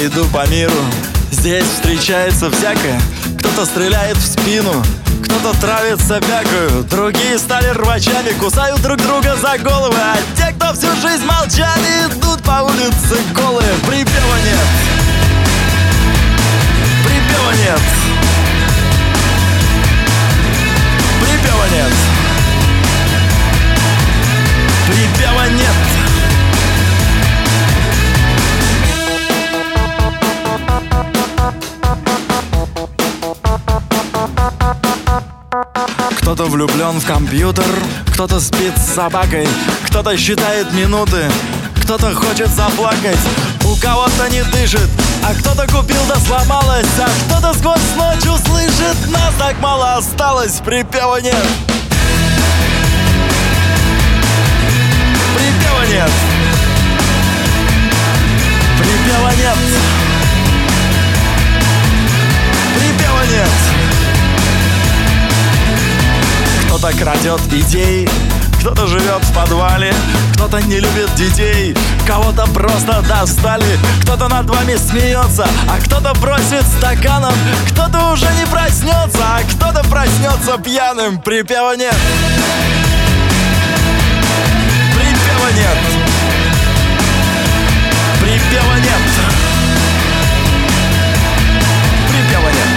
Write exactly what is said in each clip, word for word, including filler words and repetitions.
иду по миру. Здесь встречается всякое. Кто-то стреляет в спину, кто-то травит собакою, другие стали рвачами, кусают друг друга за головы. А те, кто всю жизнь молчали, идут по улице голые. Припева нет, припева нет, припева нет, припева нет. Кто-то влюблен в компьютер, кто-то спит с собакой, кто-то считает минуты, кто-то хочет заплакать, у кого-то не дышит, а кто-то купил да сломалось, а кто-то сквозь ночь услышит: нас так мало осталось. Припева нет, припева нет, припева нет, припева нет. Кто-то крадет идеи, кто-то живет в подвале, кто-то не любит детей, кого-то просто достали, кто-то над вами смеется, а кто-то бросит стаканом, кто-то уже не проснется, а кто-то проснется пьяным. Припева нет, припева нет, припева нет, припева нет.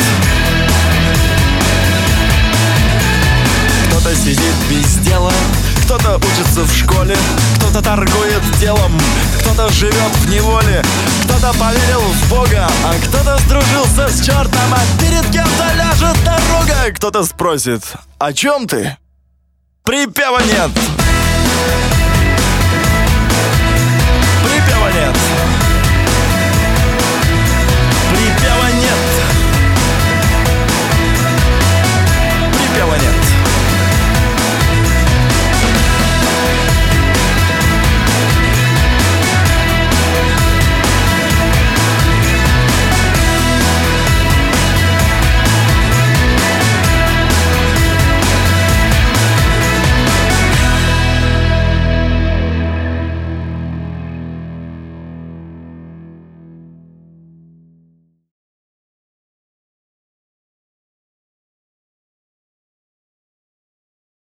Кто-то сидит без дела, кто-то учится в школе, кто-то торгует делом, кто-то живет в неволе, кто-то поверил в Бога, а кто-то сдружился с чертом, а перед кем-то ляжет дорога. Кто-то спросит: о чем ты? Припева нет.